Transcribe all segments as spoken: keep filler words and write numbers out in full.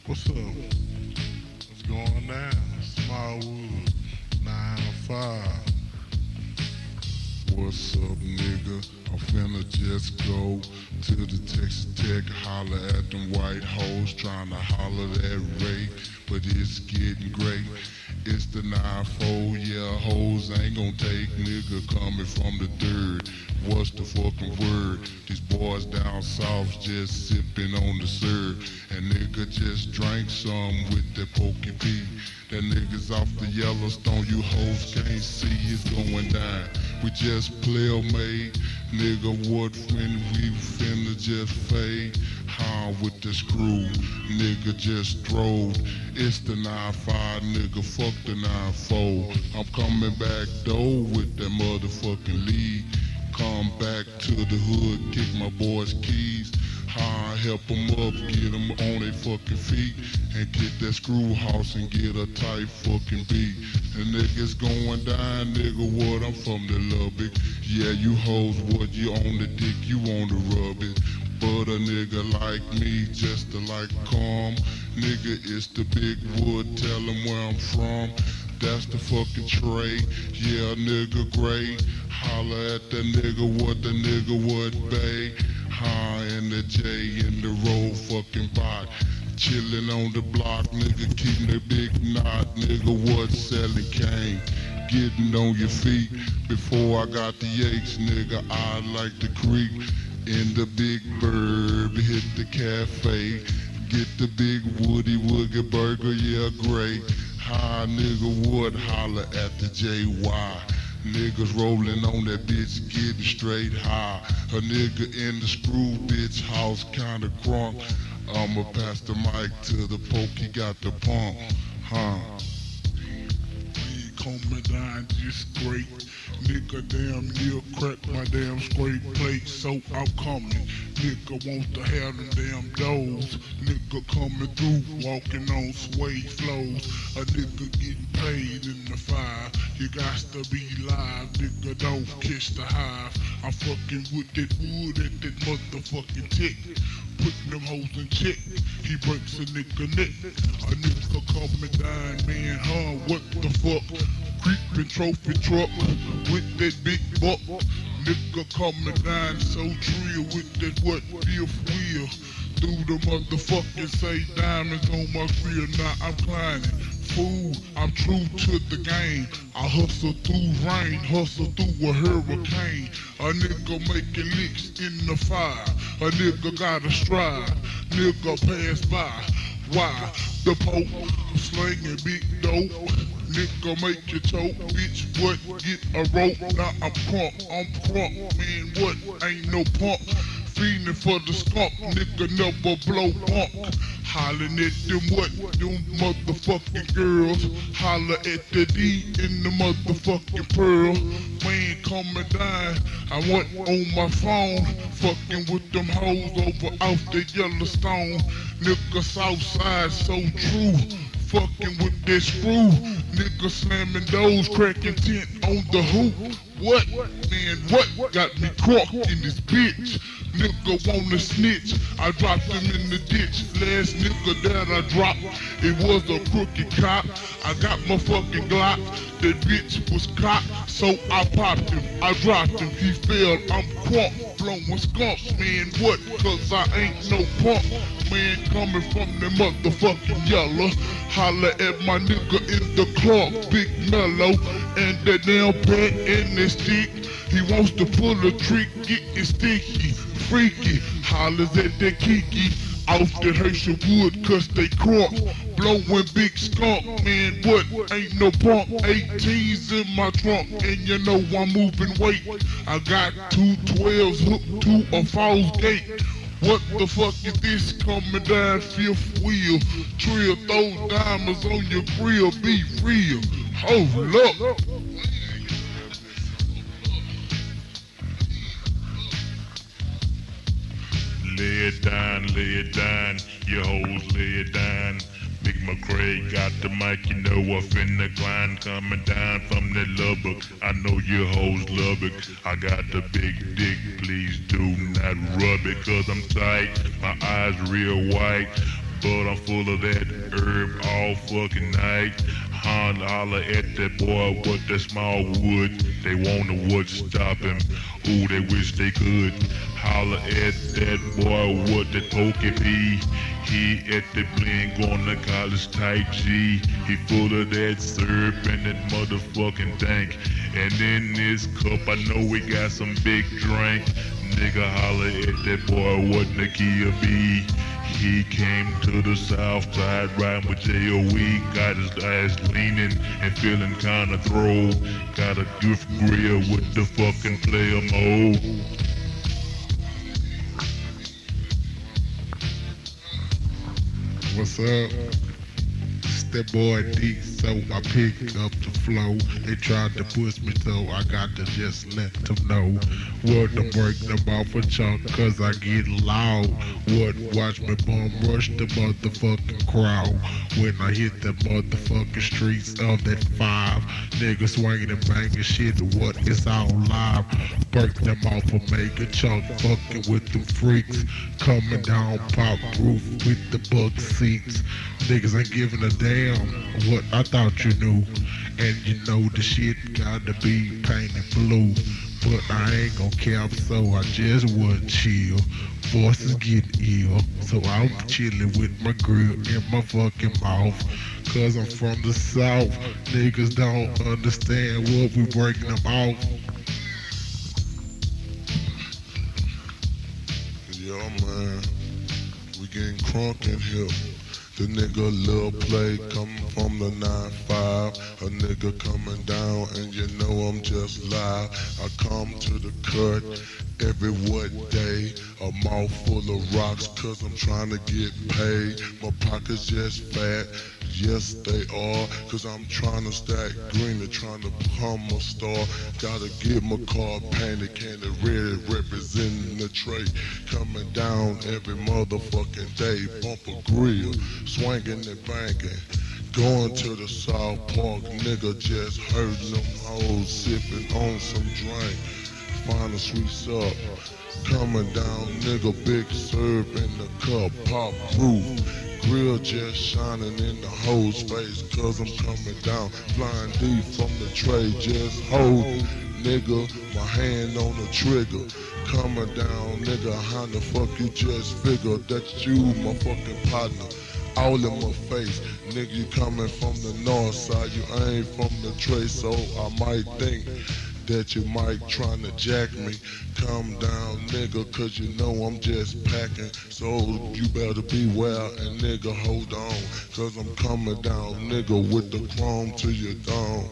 What's up? What's going down? Smallwood, nine oh five. What's up, nigga? I'm finna just go to the Texas Tech, holler at them white hoes, trying to holler that rate, but it's getting great. It's the nine four, yeah, hoes ain't gon' take nigga coming from the dirt. What's the fucking word? These boys down south just sipping on the syrup. And nigga just drank some with that pokey P. That niggas off the Yellowstone, you hoes can't see it's going down. We just player made, nigga, what when we finna just fade? How with the screw, nigga just drove. It's the nine five, nigga, fuck the nine four. I'm coming back though with that motherfucking lead. Come back to the hood, kick my boys' keys. How I help them up, get them on their fucking feet. And get that screw house and get a tight fucking beat. And niggas going down, nigga, what? I'm from the Lubbock. Yeah, you hoes, what? You on the dick, you on the rub it. But a nigga like me, just to like calm. Nigga, it's the big wood, tell them where I'm from. That's the fucking trade, yeah, nigga great. Holla at the nigga, what the nigga would bay. High in the J in the road, fucking bot. Chillin' on the block, nigga, keepin' a big knot. Nigga, what selling cane? Getting on your feet. Before I got the aches, nigga, I like the creek. In the big bird, hit the cafe. Get the big woody woogie burger, yeah, great. High nigga would holler at the J Y. Niggas rolling on that bitch, getting straight high. A nigga in the screw bitch house, kinda crunk. I'ma pass the mic to the poke, he got the pump, huh? Coming down just great. Nigga damn near crack my damn scrape plate, so I'm coming. Nigga want to have them damn doors. Nigga coming through, walking on suede flows. A nigga getting paid in the fire. You got to be live, nigga, don't kiss the hive. I'm fucking with that wood at that motherfucking tick. Putting them hoes in check, he breaks a nigga neck. A nigga coming down, man, huh, what the fuck? Creeping trophy truck with that big buck. Nigga coming down so trill with that what fifth wheel. Through the motherfucking say diamonds on my grill, now I'm climbing. Fool, I'm true to the game. I hustle through rain, hustle through a hurricane. A nigga making licks in the fire. A nigga gotta strive, nigga pass by. Why? The pope slinging big dope. Nigga make you choke, bitch, what? Get a rope, now I'm crunk, I'm crunk, man, what? Ain't no punk. Fiending for the skunk, nigga never blow bunk. Hollering at them what? Them motherfucking girls. Holler at the D in the motherfucking pearl. Man coming down, I went on my phone. Fucking with them hoes over off the Yellowstone. Nigga Southside so true. Fucking with that screw. Nigga slamming doors, cracking tent on the hoop. What? Man, what? Got me crunk in this bitch. Nigga wanna snitch, I dropped him in the ditch. Last nigga that I dropped, it was a crooked cop. I got my fucking Glock, that bitch was cocked, so I popped him, I dropped him, he fell, I'm crunk, blowing skunks, man, what? Cause I ain't no punk, man, coming from the motherfucking yellow. Holla at my nigga in the club, Big Mellow, and that damn pat in the stick. He wants to pull a trick, getting sticky, freaky. Hollers at that Kiki, off that Herschel wood, cause they crunk. Blowing big skunk, man, what? Ain't no punk. eighteens in my trunk, and you know I'm moving weight. I got two twelves hooked to a false gate. What the fuck is this coming down fifth wheel? Trill, those diamonds on your grill, be real. Hold up. Lay it down, lay it down, you hoes lay it down. Big McCray got the mic, you know I finna grind. Coming down from the Lubbock, I know you hoes love it. I got the big dick, please do not rub it. Cause I'm tight, my eyes real white. but I'm full of that herb all fucking night. Holla, holla at that boy with that small wood. They wanna what stop him. Ooh, they wish they could. Holla at that boy with that pokey P. He at the blend going to college type G. He full of that syrup and that motherfucking dank. And in this cup, I know we got some big drink. Nigga holla at that boy, what the Kia B. He came to the south side riding with J O E. Got his ass leaning and feeling kinda throw. Got a gift grill with the fucking player mode. What's up? It's that boy D, so I picked up the flow. They tried to push me, so I got to just let them know what to break them off a chunk, cause I get loud. What watch me bum rush the motherfucking crowd when I hit the motherfucking streets of that five. Niggas swinging and banging shit, what is all live. Break them off a mega chunk, fucking with them freaks. Coming down pop roof with the buck seats. Niggas ain't giving a damn what I thought you knew. And you know the shit gotta be painted blue. But I ain't gon' cap, so I just would chill. Voices get ill, so I'm chillin' with my grill in my fucking mouth. Cause I'm from the south, niggas don't understand what we breaking them off. Yeah, man, we getting crunk in here. The nigga Lil Play coming from the nine five. A nigga coming down and you know I'm just live. I come to the cut every what day. A mouth full of rocks cause I'm trying to get paid. My pockets just fat. Yes, they are, cause I'm trying to stack green and trying to become a star. Gotta get my car painted, candy red, representing the trade. Coming down every motherfucking day, bumper grill, swinging and banging. Going to the South Park, nigga just hurting them hoes, sipping on some drink. Find a sweet sup. Coming down, nigga, big serve in the cup, pop proof. Grill just shining in the hoe's face, cause I'm coming down. Flying deep from the tray, just hold, nigga, my hand on the trigger. Coming down, nigga, how the fuck you just figure that you my fucking partner? All in my face, nigga, you coming from the north side, you ain't from the tray, so I might think that you might tryna jack me. Come down, nigga, cause you know I'm just packing. So you better beware and nigga hold on, cause I'm coming down, nigga, with the chrome to your dome.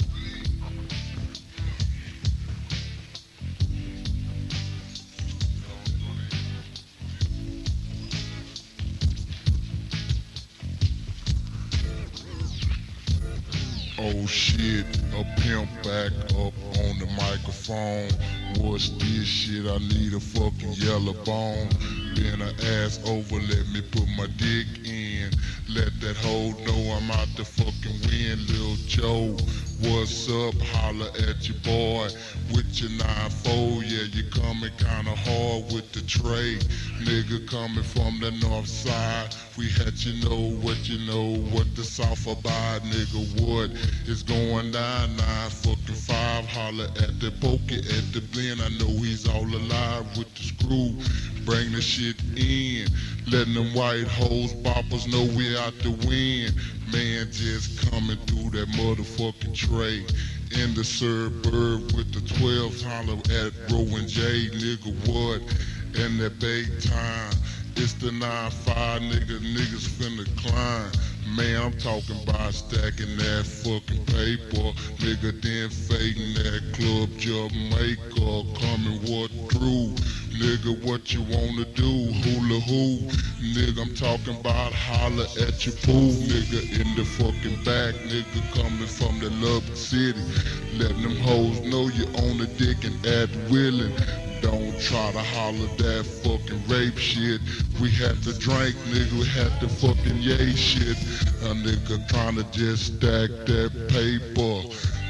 Oh shit, a pimp back up on the microphone. What's this shit? I need a fucking yellow bone. Bend her ass over, let me put my dick in. Let that hoe know I'm out to fucking win, Lil Joe. What's up? Holla at your boy with your nine four. Yeah, you coming kinda hard with the tray. Nigga coming from the north side. We had you know what you know, what the south about, nigga. What is going down? Nine fucking five. Holla at the pokey, at the blend. I know he's all alive with the screw. Bring the shit in. Letting them white hoes boppers know we out to win. Man just coming through that motherfucking tray. In the suburb with the twelves, holler at Rowan J, nigga, what? And that big time, it's the nine five, nigga, niggas finna climb. Man, I'm talking about stacking that fucking paper. Nigga, then fading that club Jamaica. Coming what through? Nigga, what you wanna do? Hula hoo? Nigga, I'm talking about holla at your pool. Nigga, in the fucking back. Nigga, coming from the Lubbock City. Letting them hoes know you on the dick and add willing. Don't try to holler that fucking rape shit. We had to drink, nigga, we had to fucking yay shit. A nigga tryna just stack that paper.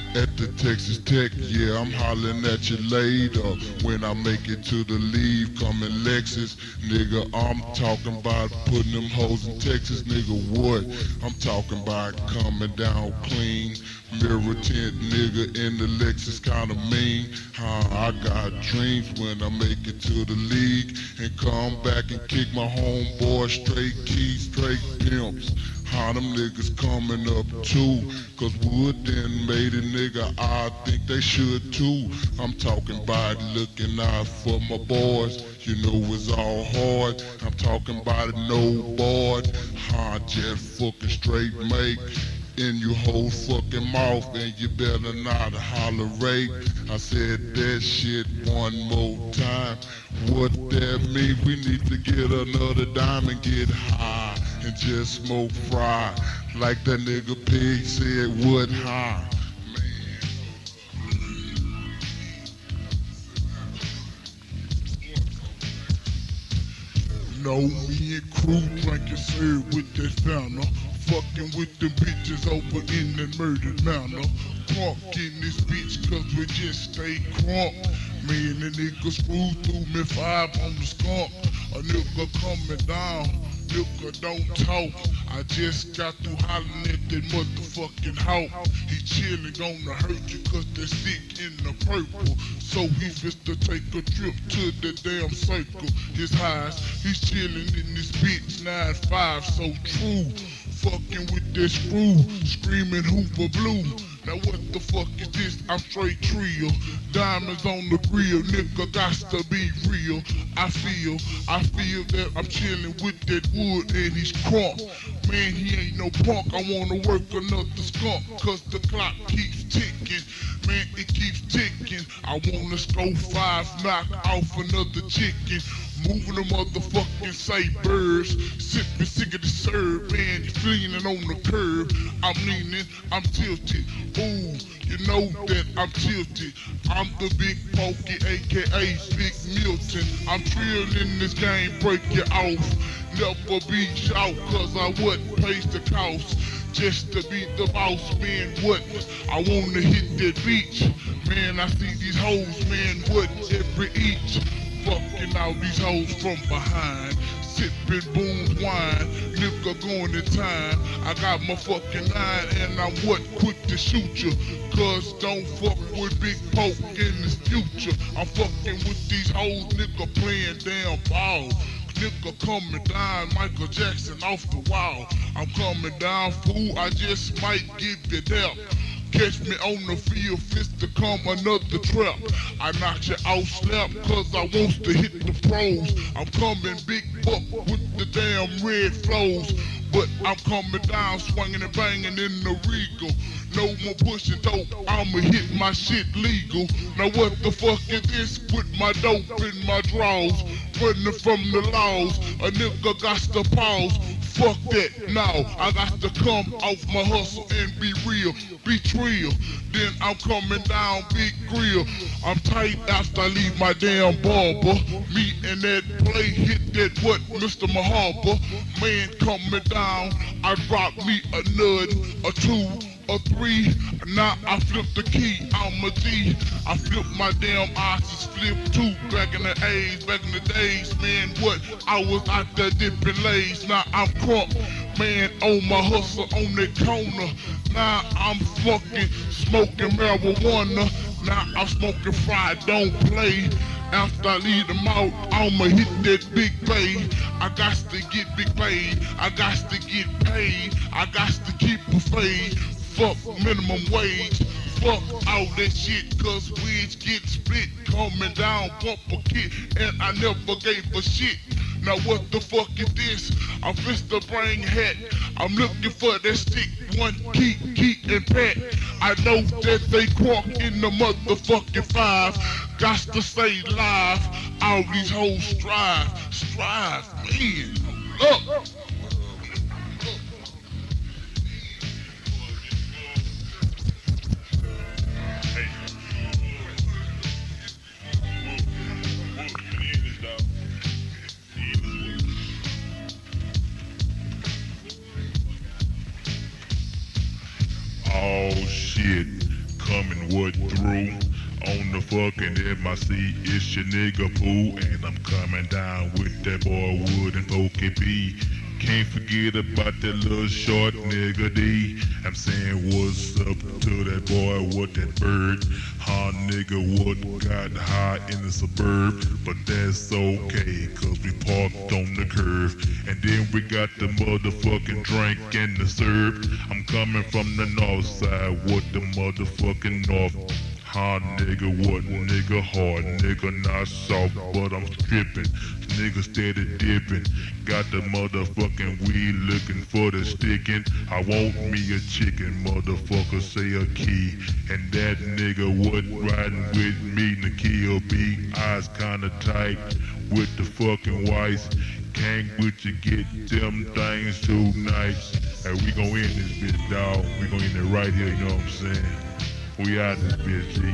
At the Texas Tech, yeah, I'm hollering at you later. When I make it to the leave, coming Lexus, nigga, I'm talking about putting them hoes in Texas, nigga, what? I'm talking about coming down clean. Mirror tint, nigga, in the Lexus, kinda mean. Huh, I got dreams when I make it to the league and come back and kick my homeboy straight keys, straight pimps. How them niggas coming up too? Cause Wood done made it, nigga, I think they should too. I'm talking about looking out for my boys. You know it's all hard. I'm talking about it, no board. Huh, just fucking straight make in your whole fucking mouth, and you better not hollerate. I said that shit one more time. What that mean? We need to get another dime and get high and just smoke fry. Like that nigga Pig said, what high? No, me and crew drinking syrup with that founder. Fucking with them bitches over in that murdered manor. Crunk in this bitch cause we just stay crunk. Me and the nigga screw through me five on the skunk. A nigga coming down, nigga don't talk. I just got through hollering at that motherfucking hawk. He chillin' gonna hurt you cause they're sick in the purple. So he fist to take a trip to the damn circle. His highs, he's chillin' in this bitch nine five, so true. Fucking with this screw, screaming Hoover Blue. Now what the fuck is this? I'm straight trio. Diamonds on the grill, nigga gots to be real. I feel, I feel that I'm chilling with that Wood and he's crunk. Man, he ain't no punk. I wanna work another skunk, cause the clock keeps ticking. Man, it keeps ticking. I wanna score five, knock off another chicken. Moving the motherfucking say birds. Sipping sick of the serve, man, you leaning on the curb. I'm leaning, I'm tilted. Ooh, you know that I'm tilted. I'm the big pokey, aka Big Milton. I'm drilling this game, break you off. Never be shout, cause I wouldn't pays the cost. Just to be the boss, man, what? I wanna hit that beach. Man, I see these hoes, man, what? Every each. Fucking all these hoes from behind. Sipping Boone's wine, nigga going in time. I got my fucking nine and I'm what quick to shoot you. Cause don't fuck with Big Poke in this future. I'm fucking with these hoes, nigga playing damn ball. Nigga coming down, Michael Jackson off the wall. I'm coming down, fool, I just might give you that. Catch me on the field, fist to come another trap. I knock you out slap, cause I wants to hit the pros. I'm coming big buck with the damn red flows. But I'm coming down, swinging and banging in the Regal. No more pushing dope, I'ma hit my shit legal. Now what the fuck is this with my dope in my drawers? Running from the laws, a nigga got to pause. Fuck that, now I got to come off my hustle and be real, be real. Then I'm coming down, big grill. I'm tight after I leave my damn barber. Me and that play hit that what, Mister Mahaba. Man coming down, I drop me a nut, a two, a three. Now I flip the key, I'm a G. I flip my damn asses, flip two. Back in the A's, back in the days, man, what? I was out there dipping lays. Now I'm crunk, man, on my hustle on that corner. Now I'm fucking smoking marijuana. Now I'm smoking fried, don't play. After I leave them out, I'ma hit that big bay. I got to get big paid. I got to get paid. I got to keep a fade. Fuck minimum wage. Fuck all that shit, cause wigs get split. Coming down, bump a kid, and I never gave a shit. Now what the fuck is this? I'm fist the brain hat. I'm looking for that stick, one key, key and pat. I know that they crunk in the motherfucking five. Got to stay live. All these hoes strive, strive, man. Up. Oh shit, come what through? On the fucking M I C, it's your nigga Pooh, and I'm coming down with that boy Wood and Pokey B. Can't forget about that little short nigga D. I'm saying what's up to that boy with that bird. Huh, nigga, what got high in the suburb? But that's okay, cause we parked on the curve. And then we got the motherfucking drink and the serve. I'm coming from the north side with the motherfucking north. Hard nigga, what nigga, hard nigga, not soft, but I'm stripping. Nigga steady dipping. Got the motherfucking weed looking for the sticking. I want me a chicken, motherfucker, say a key. And that nigga what riding with me, Nikhil B. Eyes kinda tight with the fucking whites. Can't with you get them things too nice. Hey, we gon' end this bitch, dawg. We gon' end it right here, you know what I'm saying? We out this bitch, G.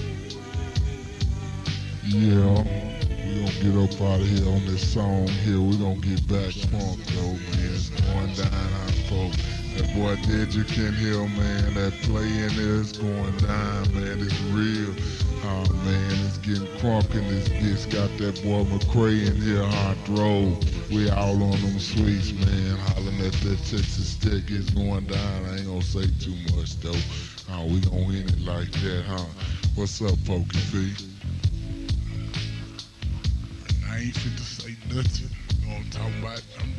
Yeah, we gonna get up out of here on this song here. We gonna get back funk though, man. It's going down our folks. That boy Dedrick in here, man. That play in there is going down, man. It's real. Oh man, it's getting crunk in this bitch. Got that boy McCray in here, hot roll. We all on them sweets, man. Hollering at that Texas Tech. It's going down. I ain't gonna say too much though. Oh, we gon' end it like that, huh? What's up, Pokey B? I ain't fit to say nothing. You know what I'm talking about? I'm